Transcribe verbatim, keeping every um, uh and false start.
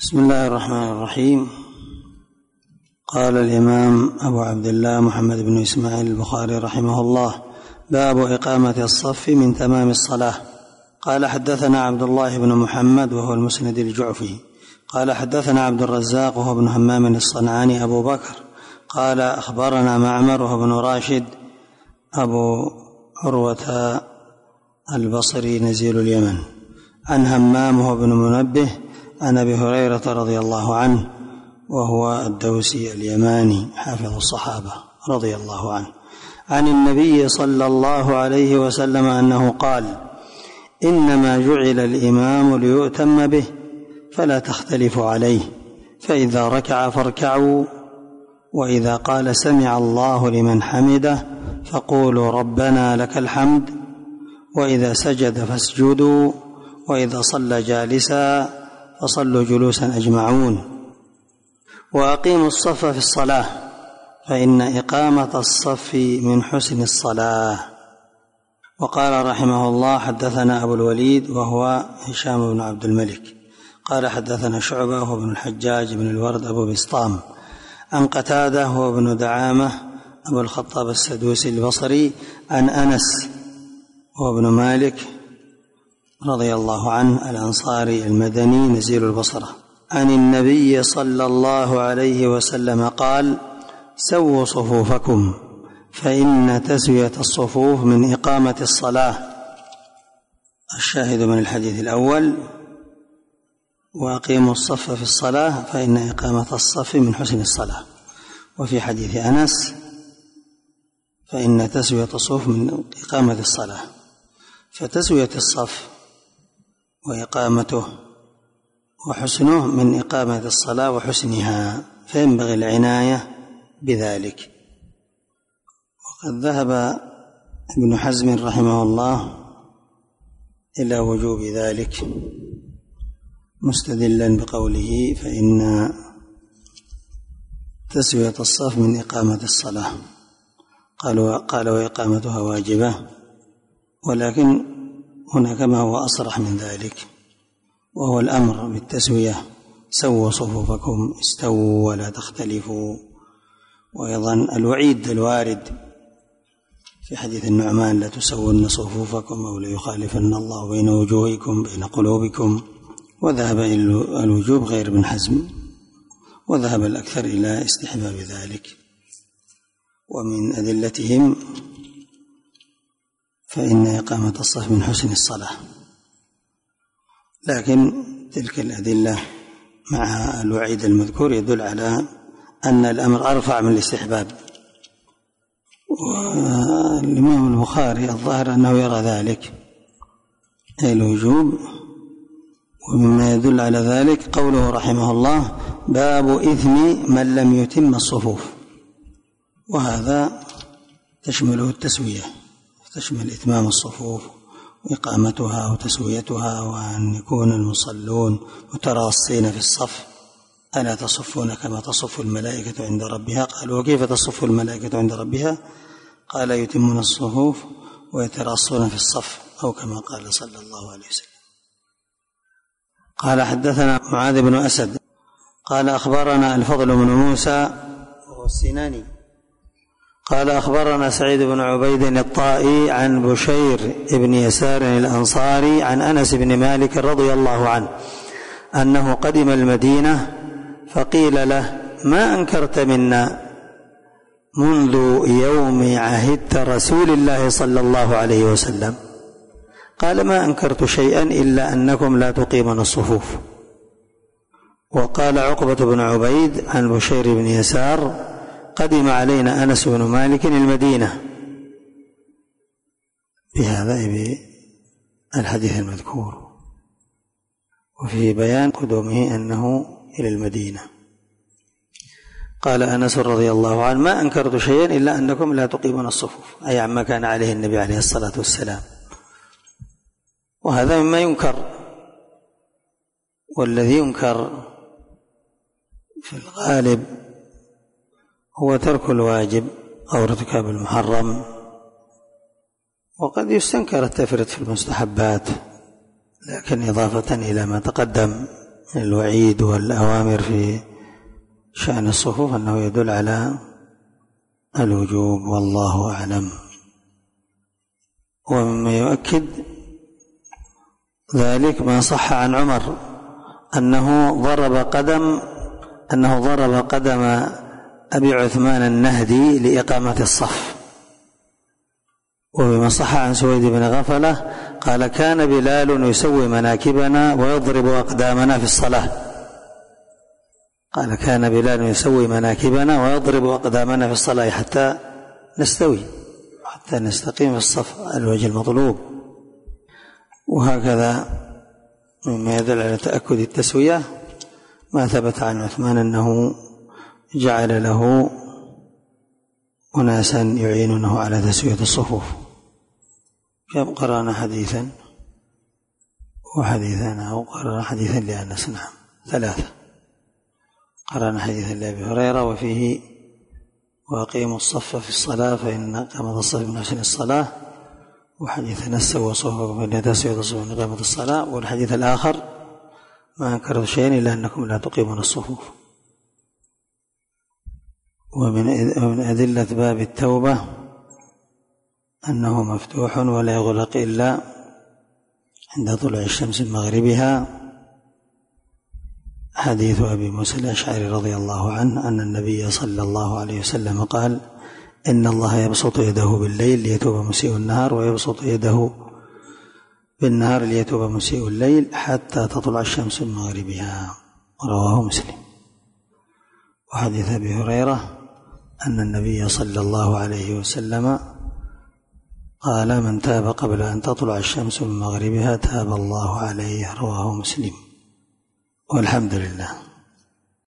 بسم الله الرحمن الرحيم. قال الإمام أبو عبد الله محمد بن إسماعيل البخاري رحمه الله: باب إقامة الصف من تمام الصلاة. قال حدثنا عبد الله بن محمد وهو المسند الجعفي قال حدثنا عبد الرزاق وهو ابن همام الصنعاني أبو بكر قال أخبرنا معمر وهو ابن راشد أبو عروة البصري نزيل اليمن عن همام وهو ابن منبه عن أبي هريرة رضي الله عنه وهو الدوسي اليماني حافظ الصحابة رضي الله عنه عن النبي صلى الله عليه وسلم أنه قال: إنما جعل الإمام ليؤتم به فلا تختلفوا عليه، فإذا ركع فاركعوا، وإذا قال سمع الله لمن حمده فقولوا ربنا لك الحمد، وإذا سجد فاسجدوا، وإذا صلى جالسا فصلوا جلوسا أجمعون، وأقيموا الصف في الصلاة فإن إقامة الصف من حسن الصلاة. وقال رحمه الله: حدثنا أبو الوليد وهو هشام بن عبد الملك قال حدثنا شعبة وهو ابن الحجاج بن الورد أبو بسطام عن قتادة وهو ابن دعامة أبو الخطاب السدوسي البصري عن أنس وهو ابن مالك رضي الله عنه الأنصاري المدني نزيل البصرة عن النبي صلى الله عليه وسلم قال: سووا صفوفكم فإن تسوية الصفوف من إقامة الصلاة. الشاهد من الحديث الأول: وأقيموا الصف في الصلاة فإن إقامة الصف من حسن الصلاة. وفي حديث أنس: فإن تسوية الصفوف من إقامة الصلاة. فتسوية الصف وإقامته وحسنه من إقامة الصلاة وحسنها، فينبغي العناية بذلك. وقد ذهب ابن حزم رحمه الله إلى وجوب ذلك مستدلا بقوله: فإن تسوية الصف من إقامة الصلاة. قال قال وإقامتها واجبة، ولكن هناك ما هو أصرح من ذلك، وهو الأمر بالتسوية: سووا صفوفكم، استووا ولا تختلفوا. وأيضا الوعيد الوارد في حديث النعمان: لا تسون صفوفكم أو ليخالفن الله بين وجوهكم بين قلوبكم. وذهب إلى الوجوب غير ابن حزم، وذهب الأكثر إلى استحباب ذلك. ومن أدلتهم: فإن إقامة الصف من حسن الصلاة. لكن تلك الأدلة مع الوعيد المذكور يدل على أن الأمر أرفع من الاستحباب. والإمام البخاري الظاهر أنه يرى ذلك أي الوجوب. ومما يدل على ذلك قوله رحمه الله: باب إثم من لم يتم الصفوف. وهذا تشمله التسوية، تشمل إتمام الصفوف وإقامتها وتسويتها، وأن يكون المصلون متراصين في الصف. ألا تصفون كما تصف الملائكة عند ربها؟ قالوا: وكيف تصف الملائكة عند ربها؟ قال: يتمون الصفوف ويتراصون في الصف، أو كما قال صلى الله عليه وسلم. قال حدثنا معاذ بن أسد قال أخبرنا الفضل بن موسى وهو السناني قال أخبرنا سعيد بن عبيد الطائي عن بشير بن يسار الأنصاري عن أنس بن مالك رضي الله عنه أنه قدم المدينة فقيل له: ما أنكرت منا منذ يوم عهدت رسول الله صلى الله عليه وسلم؟ قال: ما أنكرت شيئا إلا أنكم لا تقيمون الصفوف. وقال عقبة بن عبيد عن بشير بن يسار: قدم علينا أنس بن مالك المدينة، بهذا الحديث المذكور، وفي بيان قدومه أنه إلى المدينة. قال أنس رضي الله عنه: ما أنكرت شيئا إلا أنكم لا تقيمون الصفوف، أي عما كان عليه النبي عليه الصلاة والسلام. وهذا مما ينكر، والذي ينكر في الغالب هو ترك الواجب أو ارتكاب المحرم. وقد يستنكر التفريط في المستحبات، لكن إضافة إلى ما تقدم الوعيد والأوامر في شأن الصفوف أنه يدل على الوجوب، والله أعلم. ومما يؤكد ذلك ما صح عن عمر أنه ضرب قدم أنه ضرب قدم أبي عثمان النهدي لإقامة الصف. وبما صح عن سويد بن غفلة قال: كان بلال يسوي مناكبنا ويضرب أقدامنا في الصلاة. قال: كان بلال يسوي مناكبنا ويضرب أقدامنا في الصلاة حتى نستوي، حتى نستقيم في الصف الوجه المطلوب. وهكذا مما يدل على تأكد التسوية ما ثبت عن عثمان أنه جعل له أناسا يعينونه على تسوية الصفوف. كم قرأنا حديثا وحديثا أو قرأنا حديثا لأنس، نعم ثلاثة. قرأنا حديثا لأبي هريرة وفيه: وأقيموا الصف في الصلاة فإن إقامة الصف من حسن الصلاة، وحديث نسوا صفوفكم فإن تسوية الصفوف من إقامة الصلاة، والحديث الآخر: ما أنكرت شيئا إلا أنكم لا تقيمون الصفوف. ومن أدلة باب التوبة أنه مفتوح ولا يغلق إلا عند طلوع الشمس من مغربها، حديث أبي موسى الأشعري رضي الله عنه أن النبي صلى الله عليه وسلم قال: إن الله يبسط يده بالليل ليتوب مسيء النهار، ويبسط يده بالنهار ليتوب مسيء الليل حتى تطلع الشمس من مغربها، رواه مسلم. وحديث أبي هريرة أن النبي صلى الله عليه وسلم قال: من تاب قبل أن تطلع الشمس من مغربها تاب الله عليه، رواه مسلم. والحمد لله.